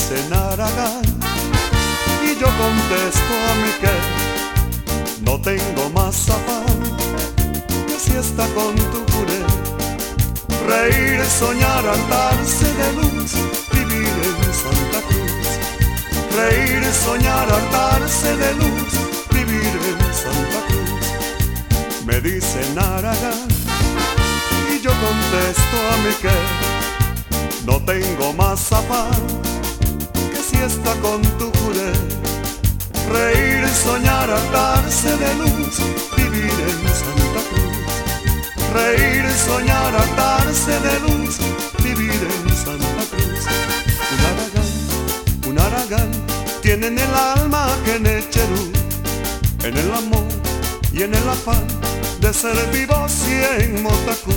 dicen Aragán, y yo contesto a mí que no tengo más afán que si está con tu puré. Reír, soñar, hartarse de luz, vivir en Santa Cruz. Reír, soñar, hartarse de luz, vivir en Santa Cruz. Me dicen Aragán, y yo contesto a mí que no tengo más afán que si está con tu puré. Reír, soñar, hartarse de luz, vivir en Santa Cruz. Reír, soñar, hartarse de luz, vivir en Santa Cruz. Un Aragán tiene en el alma que Necherú, en el amor y en el afán de ser vivos y en Motacú.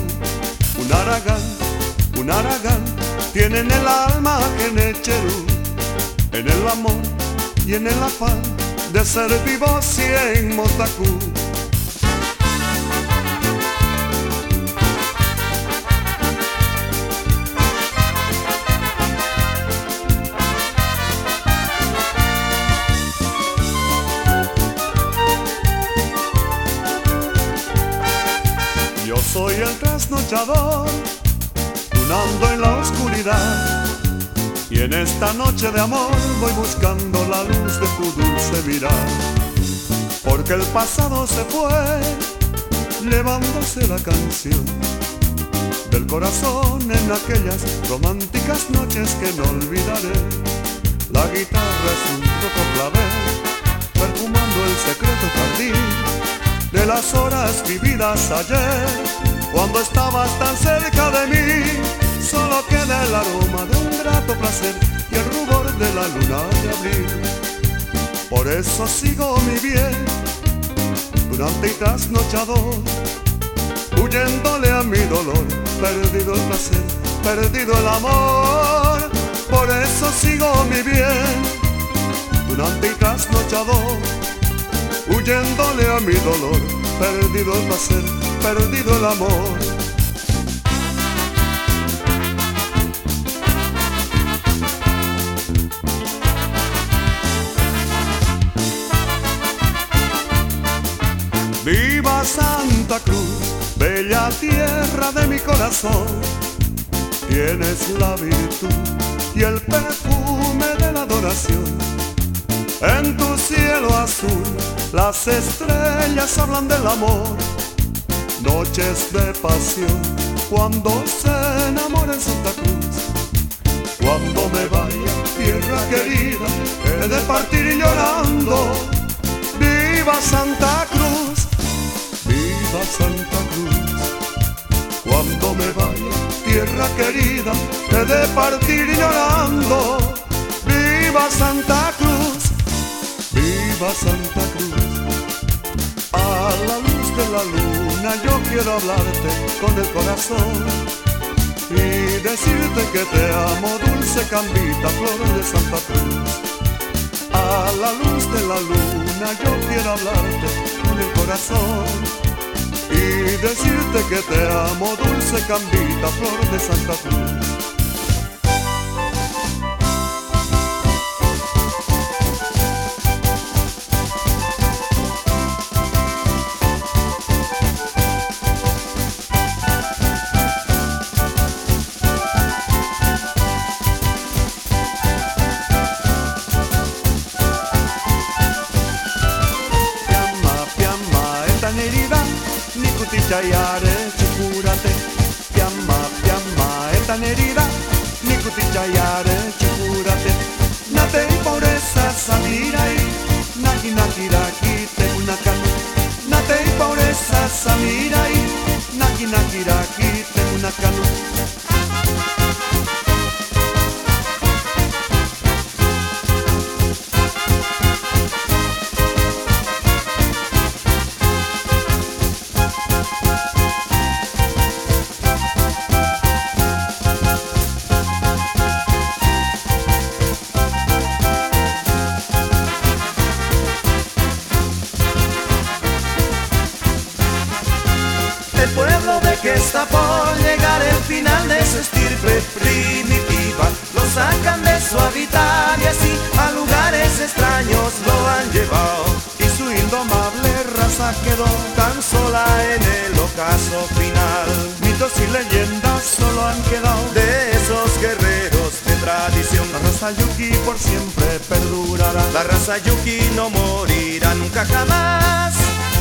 Un Aragán tiene en el alma que Necherú, en el amor y en el afán de ser vivos y en Motacú. Yo soy el trasnochador, tunando en la oscuridad, y en esta noche de amor voy buscando la luz de tu dulce mirar. Porque el pasado se fue, llevándose la canción del corazón en aquellas románticas noches que no olvidaré. La guitarra es un rojo clavel, perfumando el secreto jardín de las horas vividas ayer, cuando estabas tan cerca de mí. Solo queda el aroma de un grato placer y el rubor de la luna de abril. Por eso sigo mi bien, durante y trasnochador, huyéndole a mi dolor, perdido el placer, perdido el amor. Por eso sigo mi bien, durante y trasnochador, huyéndole a mi dolor, perdido el placer, perdido el amor. Viva Santa Cruz, bella tierra de mi corazón. Tienes la virtud y el perfume de la adoración. En tu cielo azul las estrellas hablan del amor. Noches de pasión cuando se enamora en Santa Cruz. Cuando me vaya, tierra querida, he de partir llorando. Viva Santa Cruz, viva Santa Cruz. Cuando me vaya, tierra querida, he de partir llorando. Viva Santa Cruz, viva Santa Cruz. A la luz de la luna yo quiero hablarte con el corazón y decirte que te amo, dulce Cambita, flor de Santa Cruz. A la luz de la luna yo quiero hablarte con el corazón y decirte que te amo, dulce Cambita, flor de Santa Cruz. Chayare chukurate, piamma etan herida, nikuti chayare chukurate. Nate por esa samira y naki raki te unakan. Nate por esa samira y naki raki te unakan. Que está por llegar el final de su estirpe primitiva. Los sacan de su hábitat y así a lugares extraños lo han llevado. Y su indomable raza quedó Tan sola en el ocaso final. mitos y leyendas solo han quedado De esos guerreros de tradición. La raza Yuki por siempre perdurará. La raza Yuki no morirá nunca jamás.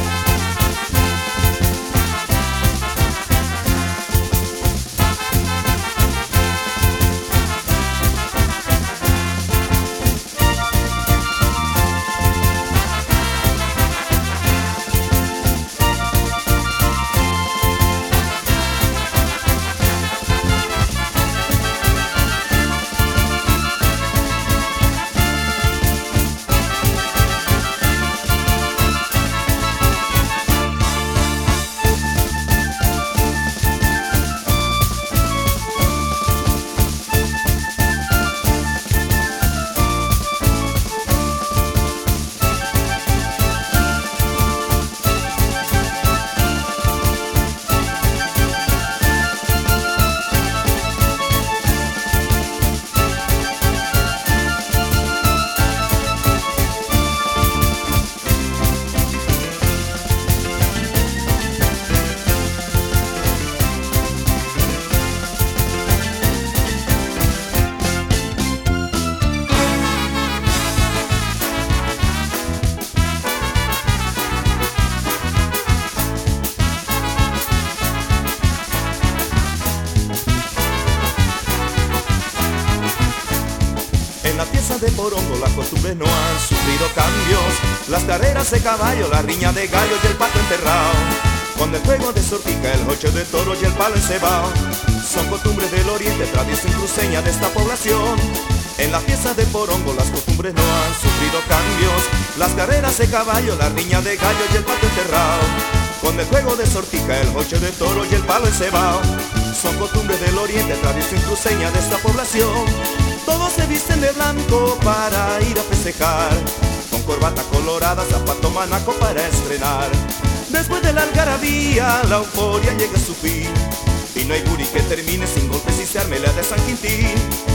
En la pieza de Porongo las costumbres no han sufrido cambios. Las carreras de caballo, la riña de gallo y el pato enterrado. Con el juego de sortica, el jocho de toro y el palo encebado. Son costumbres del oriente, tradición cruceña de esta población. En la pieza de Porongo las costumbres no han sufrido cambios. Las carreras de caballo, la riña de gallo y el pato enterrado. Con el juego de sortica, el jocho de toro y el palo encebado. Son costumbres del oriente, tradición cruceña de esta población. Todos se visten de blanco para ir a festejar, con corbata colorada, zapato manaco para estrenar. Después de la algarabía, la euforia llega a su fin, y no hay buri que termine sin golpes y se arme la de San Quintín.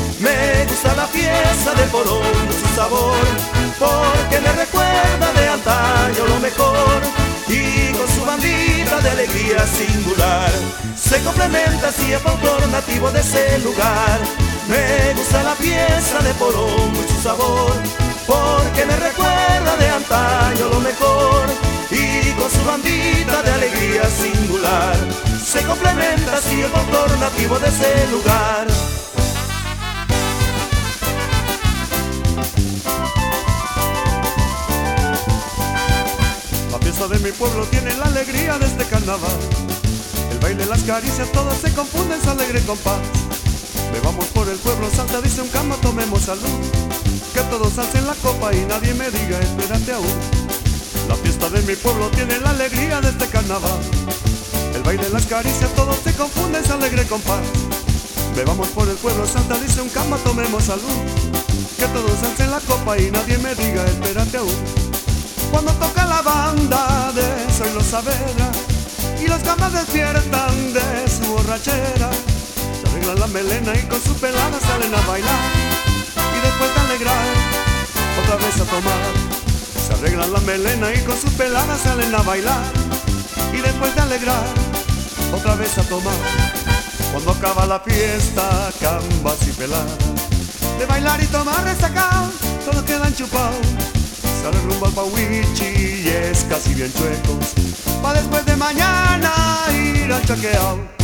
Me gusta la fiesta de Porongo, su sabor, porque me recuerda de antaño lo mejor, y con su bandita de alegría singular, se complementa así el folclor nativo de ese lugar. Me gusta la fiesta de Porongo y su sabor, porque me recuerda de antaño lo mejor, y con su bandita de alegría singular, se complementa así el folclor nativo de ese lugar. La fiesta de mi pueblo tiene la alegría de este carnaval. El baile, las caricias, todas se confunden, se alegre compás. Bebamos por el pueblo, salta, dice un cama, tomemos salud. Que todos alcen la copa y nadie me diga, espérate aún. La fiesta de mi pueblo tiene la alegría de este carnaval. El baile, las caricias, todos se confunden, se alegre compás. Bebamos por el pueblo, salta, dice un cama, tomemos salud. Que todos alcen la copa y nadie me diga, espérate aún. Cuando toca la banda de Zoilo Saavedra y los camas despiertan de su borrachera, se arreglan la melena y con su pelada salen a bailar, y después de alegrar, otra vez a tomar. Se arreglan la melena y con su pelada salen a bailar, y después de alegrar, otra vez a tomar. Cuando acaba la fiesta, cambas y peladas, de bailar y tomar resacao, todos quedan chupados. Sale rumbo al Pauichi y es casi bien chuecos, pa' después de mañana ir al chaqueao.